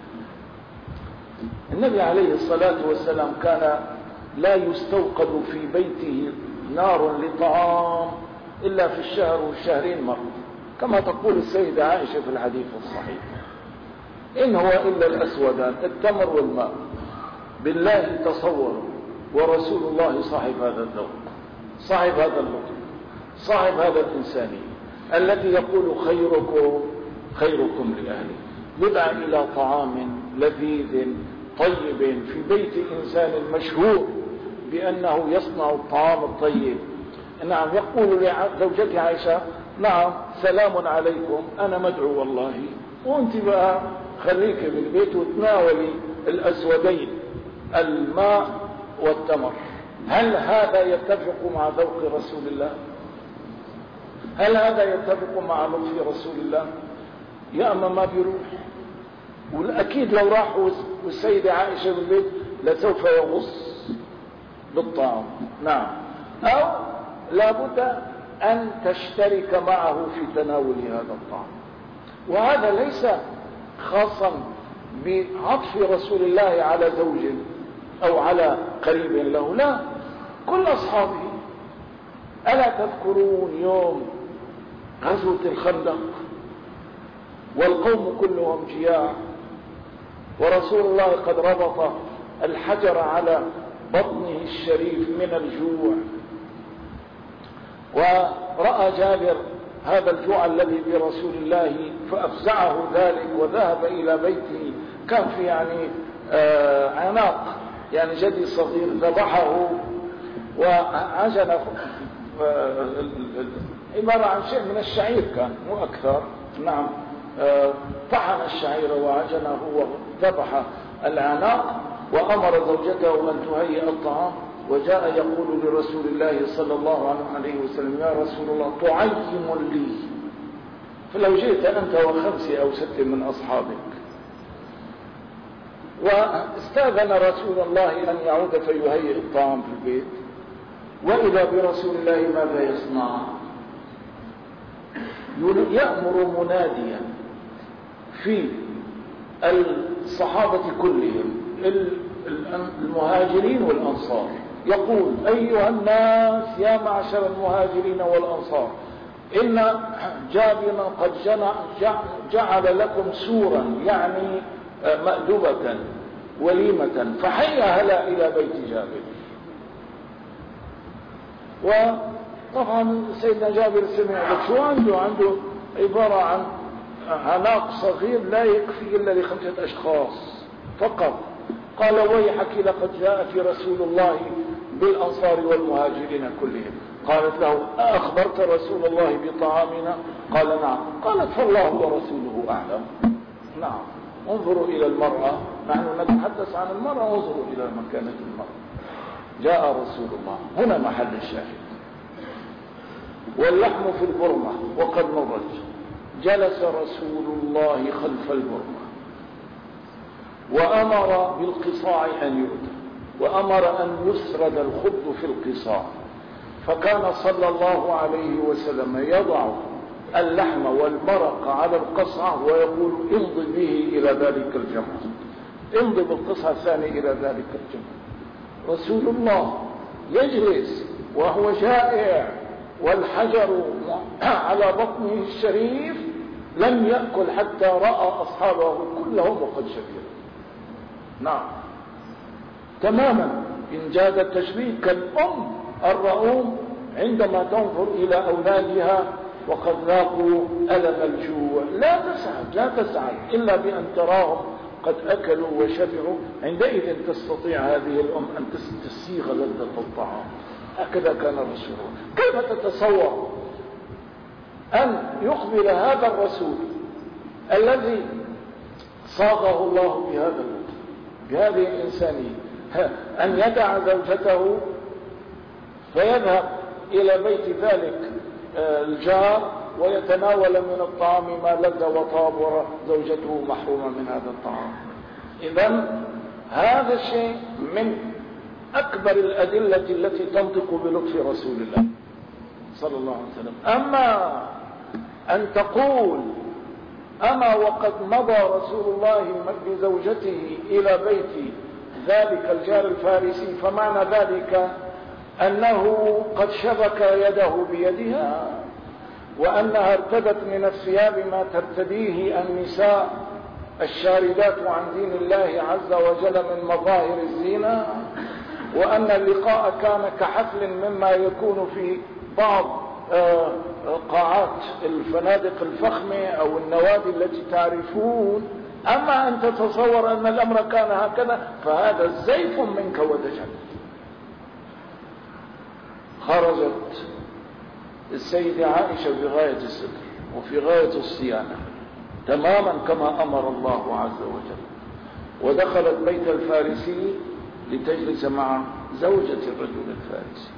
النبي عليه الصلاة والسلام كان لا يستوقد في بيته نار لطعام إلا في الشهر والشهرين مرة، كما تقول السيدة عائشة في الحديث الصحيح: إن هو إلا الأسودان التمر والماء. بالله تصوروا، ورسول الله صاحب هذا الذوق، صاحب هذا اللطف، صاحب هذا الإنساني الذي يقول خيركم خيركم لأهله، يدعى إلى طعام لذيذ طيب في بيت إنسان مشهور بأنه يصنع الطعام الطيب. نعم، يقول لزوجته عائشة: نعم سلام عليكم، أنا مدعو والله، وانت بقى خليك بالبيت وتناولي الأسودين الماء والتمر. هل هذا يتفق مع ذوق رسول الله؟ هل هذا يتفق مع لطف رسول الله؟ يا أما ما بيروح، والأكيد لو راح والسيدة عائشة بالبيت لسوف يغص بالطعام. نعم، أو لابد أن تشترك معه في تناول هذا الطعام. وهذا ليس خاصا بعطف رسول الله على زوج أو على قريب له، لا، كل أصحابه. ألا تذكرون يوم غزوة الخندق والقوم كلهم جياع، ورسول الله قد ربط الحجر على بطنه الشريف من الجوع، ورأى جابر هذا الجوع الذي برسول الله فأفزعه ذلك وذهب إلى بيته. كان في يعني آه عناق، يعني جدي صغير، ذبحه وعجن آه عبارة عن شيء من الشعير كان مو أكثر. نعم، آه طحن الشعير وعجنه وذبح العناق، وأمر زوجته أن تهيئ الطعام، وجاء يقول لرسول الله صلى الله عليه وسلم: يا رسول الله تعيم لي، فلو جئت أنت وخمس أو ست من أصحابك. واستأذن رسول الله أن يعود فيهيئ الطعام في البيت، وإذا برسول الله ماذا يصنع؟ يأمر مناديا في الصحابة كلهم المهاجرين والأنصار، يقول: أيها الناس يا معشر المهاجرين والأنصار، إن جابرا قد جعل لكم سورا، يعني مأدبة وليمة، فحيا هلا إلى بيت جابر. وطبعا سيدنا جابر سمع شو عنده عنده عبارة عن عناق صغير لا يكفي إلا لخمسة أشخاص فقط. قال: ويحك، لقد جاء في رسول الله بالأنصار والمهاجرين كلهم. قالت له: أخبرت رسول الله بطعامنا؟ قال: نعم. قالت: فالله ورسوله أعلم. نعم، انظروا إلى المرأة، نحن نتحدث عن المرأة، انظروا إلى مكانة المرأة. جاء رسول الله، هنا محل الشاهد. واللحم في البرمة وقد نضج، جلس رسول الله خلف البرمة وأمر بالقصاع أن يؤتى، وأمر أن يسرد الخبز في القصاع، فكان صلى الله عليه وسلم يضع اللحم والمرق على القصعة ويقول: امض به إلى ذلك الجمع. امضي بالقصة الثانية إلى ذلك الجمع. رسول الله يجلس وهو جائع والحجر على بطنه الشريف، لم يأكل حتى رأى أصحابه كلهم وقد شبعوا. نعم تماما إن جاد التشبيه كالأم الرؤوم عندما تنظر إلى أولادها وقد ذاقوا ألم الجوع، لا تسعد لا تسعد إلا بأن تراهم قد أكلوا وشبعوا. عندئذ تستطيع هذه الأم أن تسيغ لذة الطعام. هكذا كان الرسول. كيف تتصور أن يقبل هذا الرسول الذي صاغه الله بهذا اللطف بهذه الإنسانية أن يدع زوجته فيذهب إلى بيت ذلك الجار ويتناول من الطعام ما لذ وطاب وزوجته محرومة من هذا الطعام؟ إذن هذا الشيء من أكبر الأدلة التي تنطق بلطف رسول الله صلى الله عليه وسلم. أما أن تقول أما وقد مضى رسول الله بزوجته إلى بيت ذلك الجار الفارسي، فمعنى ذلك أنه قد شبك يده بيدها وأنها ارتدت من الثياب ما ترتديه النساء الشاردات عن دين الله عز وجل من مظاهر الزينة، وأن اللقاء كان كحفل مما يكون في بعض قاعات الفنادق الفخمة أو النوادي التي تعرفون. أما أن تتصور أن الأمر كان هكذا فهذا زيف منك ودجل. خرجت السيدة عائشة بغاية الستر وفي غاية الصيانة تماما كما أمر الله عز وجل، ودخلت بيت الفارسي لتجلس مع زوجة الرجل الفارسي.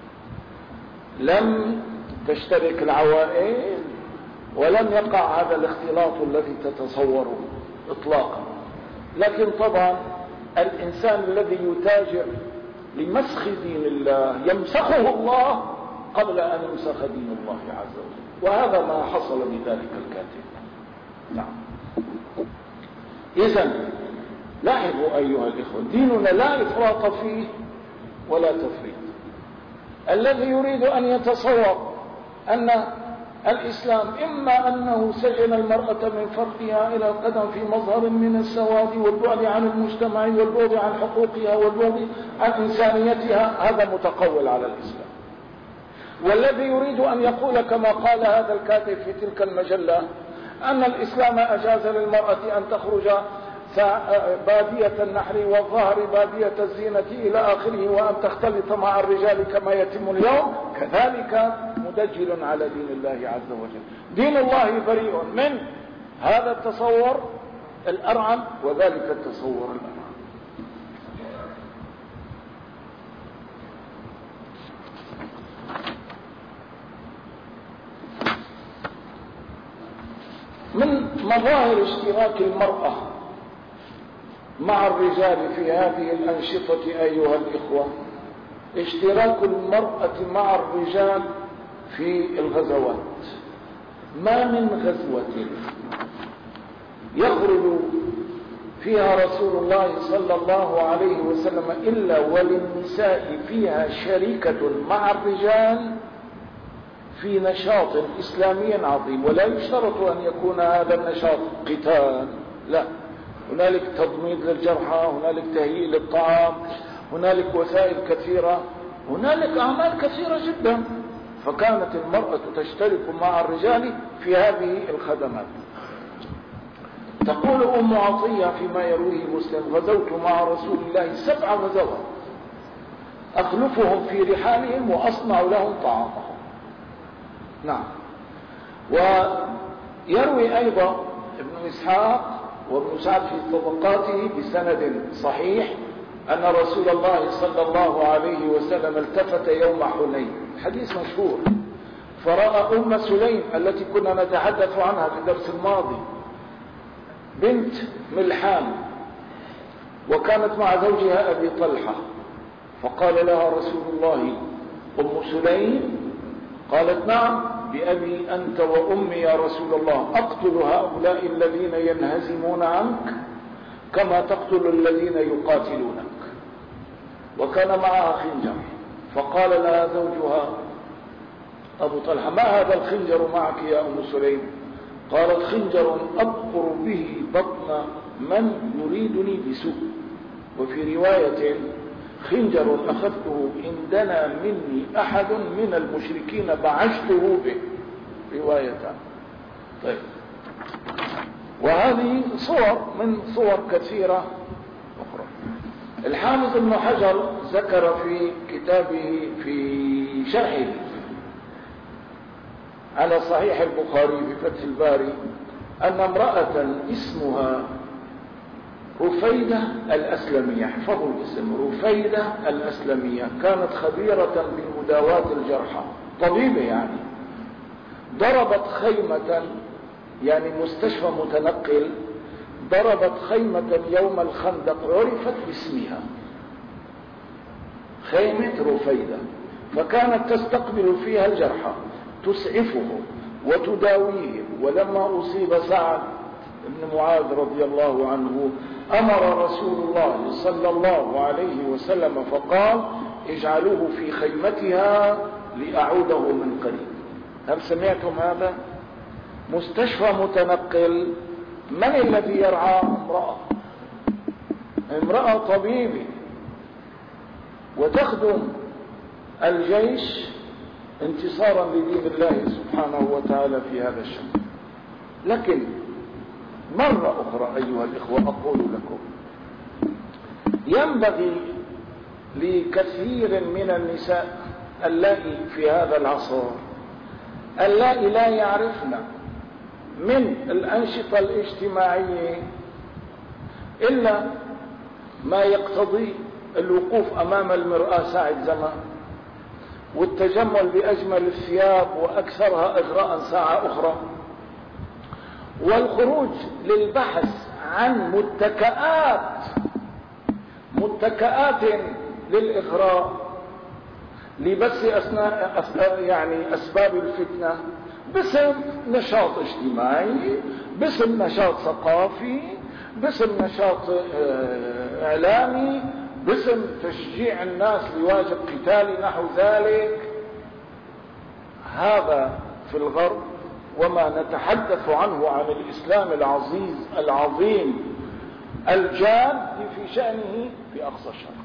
لم تشترك العوائل ولم يقع هذا الاختلاط الذي تتصوره اطلاقا. لكن طبعا الإنسان الذي يتاجر لمسخ دين الله يمسخه الله قبل أن يمسخ دين الله عز وجل، وهذا ما حصل بذلك الكاتب. نعم. إذن لاحظوا أيها الإخوة، ديننا لا إفراط فيه ولا تفريط. الذي يريد أن يتصور أن الإسلام إما أنه سجن المرأة من فرقها إلى القدم في مظهر من السواد والبعد عن المجتمع والبعد عن حقوقها والبعد عن إنسانيتها، هذا متقول على الإسلام. والذي يريد أن يقول كما قال هذا الكاتب في تلك المجلة أن الإسلام أجاز للمرأة أن تخرج بادية النحر والظهر بادية الزينة إلى آخره وأن تختلط مع الرجال كما يتم اليوم، كذلك مدجل على دين الله عز وجل. دين الله بريء من هذا التصور الأرعن وذلك التصور الأرعن. من مظاهر اشتراك المرأة مع الرجال في هذه الأنشطة أيها الإخوة اشتراك المرأة مع الرجال في الغزوات. ما من غزوة يخرج فيها رسول الله صلى الله عليه وسلم إلا وللنساء فيها شريكة مع الرجال في نشاط إسلامي عظيم. ولا يشترط أن يكون هذا النشاط قتال، لا، هنالك تضميد للجرحى، هنالك تهيئ للطعام، هنالك وسائل كثيرة، هنالك أعمال كثيرة جدا. فكانت المرأة تشترك مع الرجال في هذه الخدمات. تقول أم عطية فيما يرويه مسلم: غزوت مع رسول الله سبع غزوات أخلفهم في رحالهم وأصنع لهم طعامهم. نعم. ويروي أيضا ابن إسحاق وابن سعد في طبقاته بسند صحيح أن رسول الله صلى الله عليه وسلم التفت يوم حنين، حديث مشهور، فرأى أم سليم التي كنا نتحدث عنها في الدرس الماضي بنت ملحان، وكانت مع زوجها أبي طلحة، فقال لها رسول الله: أم سليم؟ قالت: نعم، بأبي أنت وأمي يا رسول الله، أقتل هؤلاء الذين ينهزمون عنك؟ كما تقتل الذين يقاتلونك. وكان معها خنجر، فقال لها زوجها أبو طلحة: ما هذا الخنجر معك يا أم سليم؟ قالت: خنجر أبقر به بطن من يريدني بسوء. وفي رواية: خنجر أخذته إن دنا مني أحد من المشركين بعشته به. روايتان. طيب، وهذه صور من صور كثيرة أخرى. الحافظ ابن حجر ذكر في كتابه في شرحه على صحيح البخاري في فتح الباري أن امرأة اسمها رفيدة الأسلمية، احفظوا الاسم، رفيدة الأسلمية، كانت خبيرة بمداواة الجرحى، طبيبة يعني، ضربت خيمة، يعني مستشفى متنقل، ضربت خيمة يوم الخندق عرفت باسمها، خيمة رفيدة، فكانت تستقبل فيها الجرحى، تسعفهم وتداويهم. ولما أصيب سعد بن معاذ رضي الله عنه أمر رسول الله صلى الله عليه وسلم فقال: اجعلوه في خيمتها لأعوده من قريب. هل سمعتم هذا؟ مستشفى متنقل، من الذي يرعاه؟ امرأة امرأة طبيبة، وتخدم الجيش انتصارا لدين الله سبحانه وتعالى في هذا الشأن. لكن مرة أخرى أيها الإخوة أقول لكم: ينبغي لكثير من النساء اللائي في هذا العصر اللائي لا يعرفن من الأنشطة الاجتماعية إلا ما يقتضي الوقوف أمام المرآة ساعة زمان، والتجمل بأجمل الثياب وأكثرها إغراء ساعة أخرى، والخروج للبحث عن متكئات متكئات للإغراء لبس أثناء يعني أسباب الفتنة، باسم نشاط اجتماعي، باسم نشاط ثقافي، باسم نشاط إعلامي، باسم تشجيع الناس لواجب قتالي نحو ذلك. هذا في الغرب، وما نتحدث عنه عن الإسلام العزيز العظيم الجاد في شأنه في أقصى الشرق.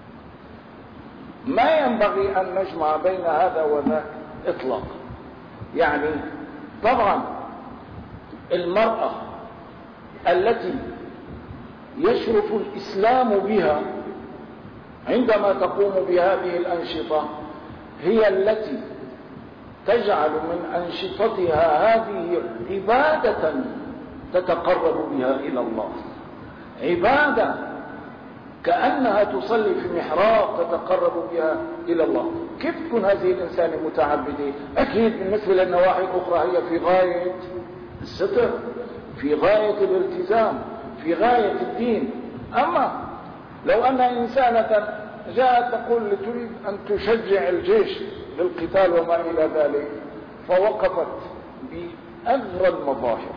ما ينبغي أن نجمع بين هذا وذاك إطلاقا. يعني طبعا المرأة التي يشرف الإسلام بها عندما تقوم بهذه الأنشطة هي التي تجعل من أنشطتها هذه عبادة تتقرب بها إلى الله، عبادة كأنها تصلي في محراب تتقرب بها إلى الله. كيف تكون هذه الإنسانة متعبدة؟ أكيد بالنسبة للنواحي الأخرى هي في غاية الستر، في غاية الالتزام، في غاية الدين. أما لو أن إنسانة جاءت تقول تريد أن تشجع الجيش للقتال وما إلى ذلك، فوقفت بأغرى المظاهر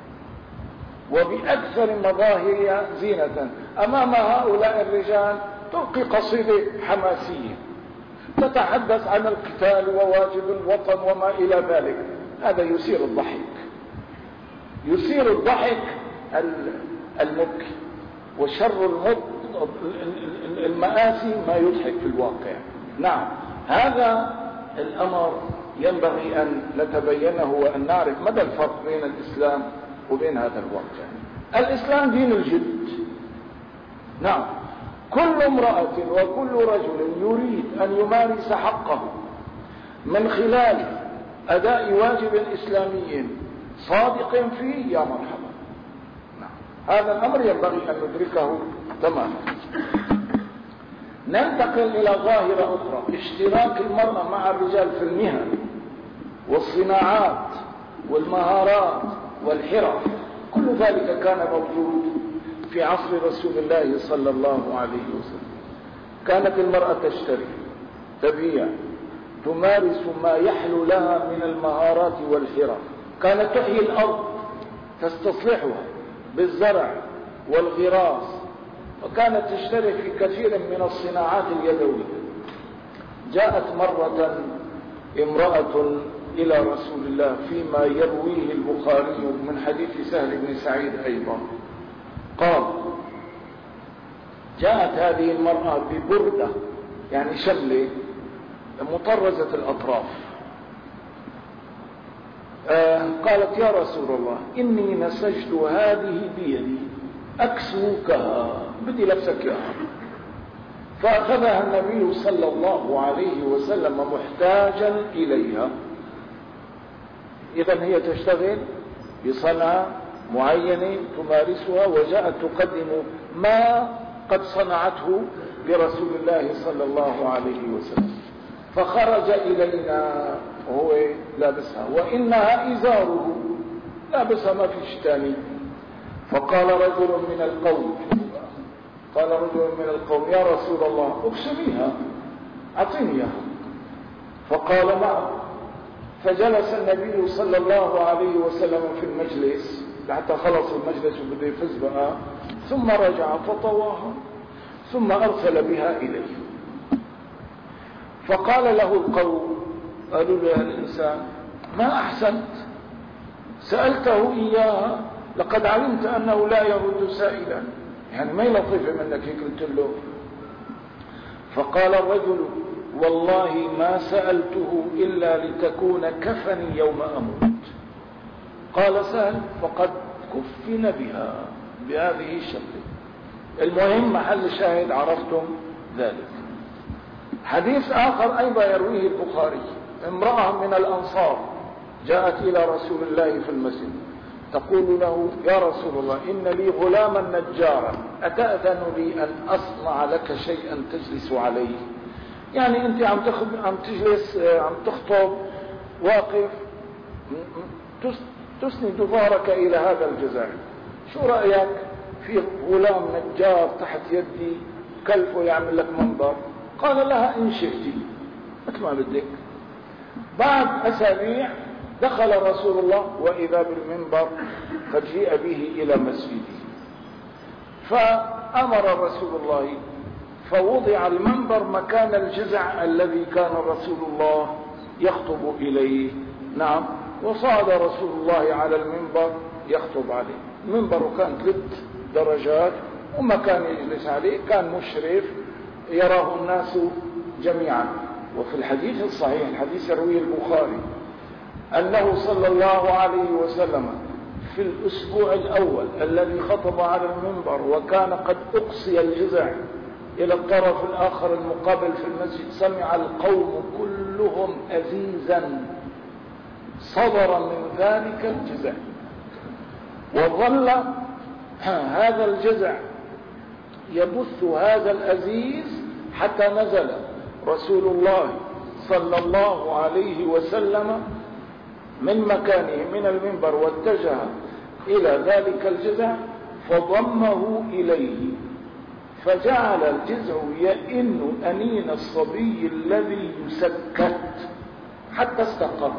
وبأكثر المظاهر زينة أمام هؤلاء الرجال، تلقي قصيدة حماسية تتحدث عن القتال وواجب الوطن وما إلى ذلك، هذا يثير الضحك، يثير الضحك المبكي، وشر المآسي ما يضحك في الواقع. نعم، هذا الأمر ينبغي أن نتبينه وأن نعرف مدى الفرق بين الإسلام وبين هذا الواقع. الإسلام دين الجد. نعم، كل امرأة وكل رجل يريد أن يمارس حقه من خلال أداء واجب إسلامي صادق فيه يا مرحبا. نعم، هذا الأمر ينبغي أن ندركه تماما. ننتقل إلى ظاهرة أخرى: اشتراك المرأة مع الرجال في المهن والصناعات والمهارات والحرف. كل ذلك كان موجود في عصر رسول الله صلى الله عليه وسلم. كانت المرأة تشتري، تبيع، تمارس ما يحلو لها من المهارات والحرف. كانت تحيي الأرض، تستصلحها بالزرع والغراس، وكانت تشترك في كثير من الصناعات اليدوية. جاءت مرة امرأة إلى رسول الله فيما يرويه البخاري من حديث سهل بن سعيد أيضا، قال: جاءت هذه المرأة ببردة يعني شملة مطرزة الأطراف، آه قالت: يا رسول الله إني نسجت هذه بيدي أكسوكها، بدي لبسك إياها. فأخذها النبي صلى الله عليه وسلم محتاجا إليها. إذن هي تشتغل بصنعة معينة تمارسها، وجاءت تقدم ما قد صنعته برسول الله صلى الله عليه وسلم. فخرج إلينا وهو لابسها، وإنها إزاره لابسها ما فيش تاني. فقال رجل من القوم قال رجل من القوم: يا رسول الله اكسميها، أعطينيها. فقال: نعم. فجلس النبي صلى الله عليه وسلم في المجلس حتى خلص المجلس وبده يفز بقى، ثم رجع فطواها، ثم أرسل بها إليه. فقال له القوم، قالوا له: الإنسان ما أحسنت، سألته إياها، لقد علمت أنه لا يرد سائلا، يعني ما يلطف منك هيك قلت له. فقال الرجل: والله ما سألته إلا لتكون كفني يوم أموت. قال سهل: فقد كفن بها بهذه الشكل. المهم محل الشاهد عرفتم ذلك. حديث آخر أيضا يرويه البخاري، امرأة من الأنصار جاءت إلى رسول الله في المسجد تقول له: يا رسول الله إن لي غلاما نجارا، أتأذن لي أن أصنع لك شيئا تجلس عليه؟ يعني أنت عم عم تجلس عم تخطب واقف تسند ظهرك إلى هذا الجزاء، شو رأيك في غلام نجار تحت يدي كلفه يعمل لك منبر؟ قال لها: إن شئتي مثل ما بدك. بعد أسابيع دخل رسول الله وإذا بالمنبر قد جيء به إلى مسجده، فأمر رسول الله فوضع المنبر مكان الجزع الذي كان رسول الله يخطب إليه. نعم. وصعد رسول الله على المنبر يخطب عليه. المنبر كان ثلاث درجات ومكان يجلس عليه، كان مشرف يراه الناس جميعا. وفي الحديث الصحيح، الحديث يرويه البخاري، أنه صلى الله عليه وسلم في الأسبوع الأول الذي خطب على المنبر وكان قد أقصي الجزع إلى الطرف الآخر المقابل في المسجد، سمع القوم كلهم أزيزا صدر من ذلك الجزع، وظل هذا الجزع يبث هذا الأزيز حتى نزل رسول الله صلى الله عليه وسلم من مكانه من المنبر واتجه إلى ذلك الجزع فضمه إليه، فجعل الجزع يئن أنين الصبي الذي يسكت حتى استقر.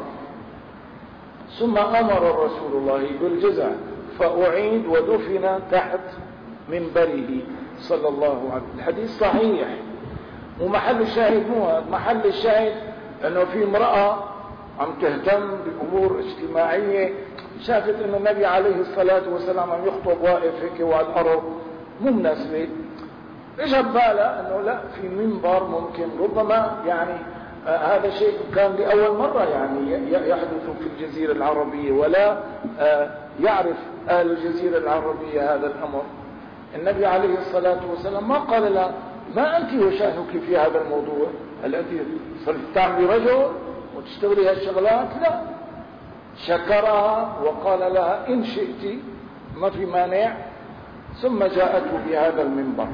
ثم أمر رسول الله بالجزع فأعيد ودفن تحت منبره صلى الله عليه وسلم. الحديث صحيح، ومحل الشاهد مو هذا، محل الشاهد أنه في امرأة عم تهتم بأمور اجتماعية، شافت أن النبي عليه الصلاة والسلام عم يخطب واقف هيك وعلى الأرض، مو مناسبة، اجى ببالها أنه لا، في منبر ممكن ربما يعني آه هذا شيء كان لأول مرة يعني يحدث في الجزيرة العربية، ولا آه يعرف أهل الجزيرة العربية هذا الأمر. النبي عليه الصلاة والسلام ما قال لها: ما أنت وشأنك في هذا الموضوع؟ هل أنت صرت تعملي رجل وتشتغلي هالشغلات؟ لا، شكرها وقال لها: إن شئت ما في مانع. ثم جاءته بهذا المنبر.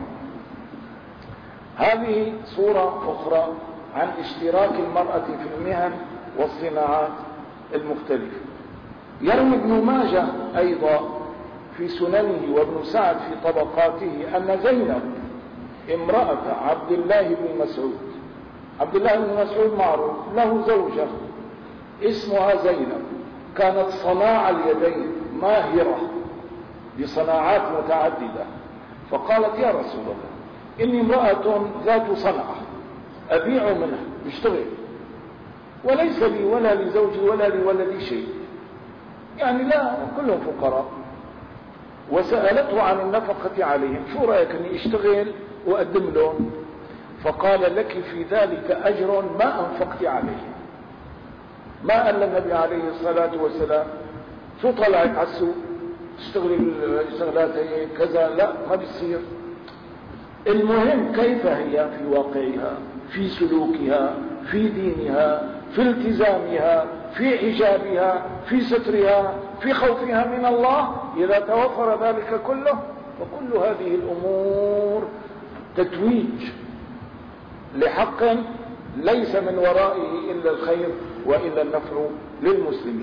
هذه صورة أخرى عن اشتراك المرأة في المهن والصناعات المختلفة. يروي ابن ماجه أيضا في سننه وابن سعد في طبقاته أن زينب امرأة عبد الله بن مسعود، عبد الله بن مسعود معروف له زوجة اسمها زينب، كانت صناع اليدين ماهرة بصناعات متعددة. فقالت يا رسول الله إني امرأة ذات صنعة أبيع منها بشتغل وليس لي ولا لزوجي ولا لولدي شيء، يعني لا كلهم فقراء. وسألته عن النفقة عليهم، شو رأيك أني اشتغل وأقدم لهم؟ فقال لك في ذلك أجر ما أنفقت عليه. ما قال النبي عليه الصلاة والسلام شو طلعت على السوق تشتغلي بالشغلات هي كذا، لا ما بيصير. المهم كيف هي في واقعها، في سلوكها، في دينها، في التزامها، في حجابها، في سترها، في خوفها من الله. إذا توفر ذلك كله فكل هذه الأمور تتويج لحق ليس من ورائه إلا الخير وإلا النفع للمسلمين.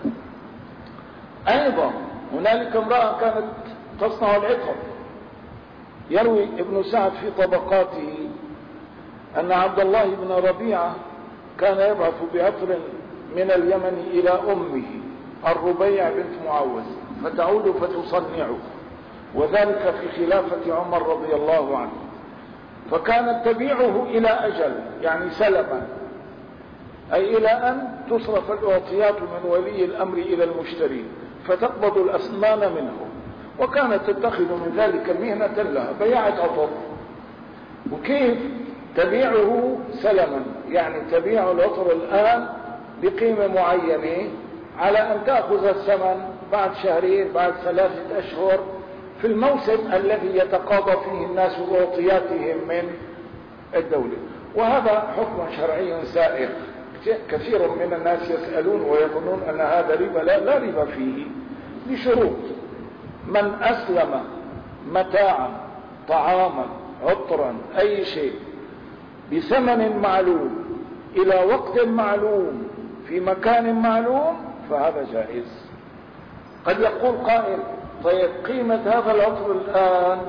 أيضا هنالك امرأة كانت تصنع العطر. يروي ابن سعد في طبقاته أن عبد الله بن ربيعة كان يبعث بعطر من اليمن إلى أمه الربيع بنت معوذ فتعود فتصنعه، وذلك في خلافة عمر رضي الله عنه. فكانت تبيعه إلى أجل، يعني سلما، أي إلى أن تصرف الأعطيات من ولي الأمر إلى المشتري فتقبض الأثمان منه. وكانت تتخذ من ذلك مهنة لها، بيعت عطر. وكيف تبيعه سلما؟ يعني تبيع العطر الآن بقيمة معينة على أن تأخذ الثمن بعد شهرين بعد ثلاثة أشهر في الموسم الذي يتقاضى فيه الناس أعطياتهم من الدولة. وهذا حكم شرعي سائغ. كثير من الناس يسألون ويظنون أن هذا ربا. لا, لا ربا فيه، بشروط. من أسلم متاعا طعاما عطرا أي شيء بثمن معلوم إلى وقت معلوم في مكان معلوم فهذا جائز. قد يقول قائل طيب قيمة هذا العطر الآن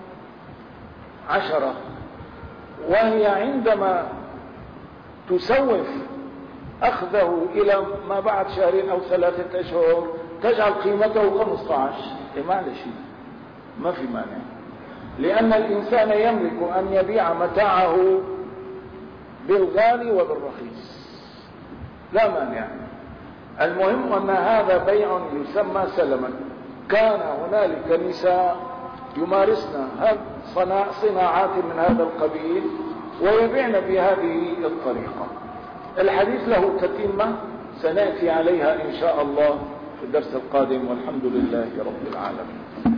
عشرة، وهي عندما تسوف أخذه إلى ما بعد شهرين أو ثلاثة أشهر تجعل قيمته خمسة عشر. إيه معلش ما في مانع، لأن الإنسان يملك أن يبيع متاعه بالغالي وبالرخيص، لا مانع. المهم أن هذا بيع يسمى سلما. كان هنالك نساء يمارسن صناعات من هذا القبيل ويبيعن بهذه الطريقة. الحديث له تتمة سنأتي عليها إن شاء الله في الدرس القادم، والحمد لله رب العالمين.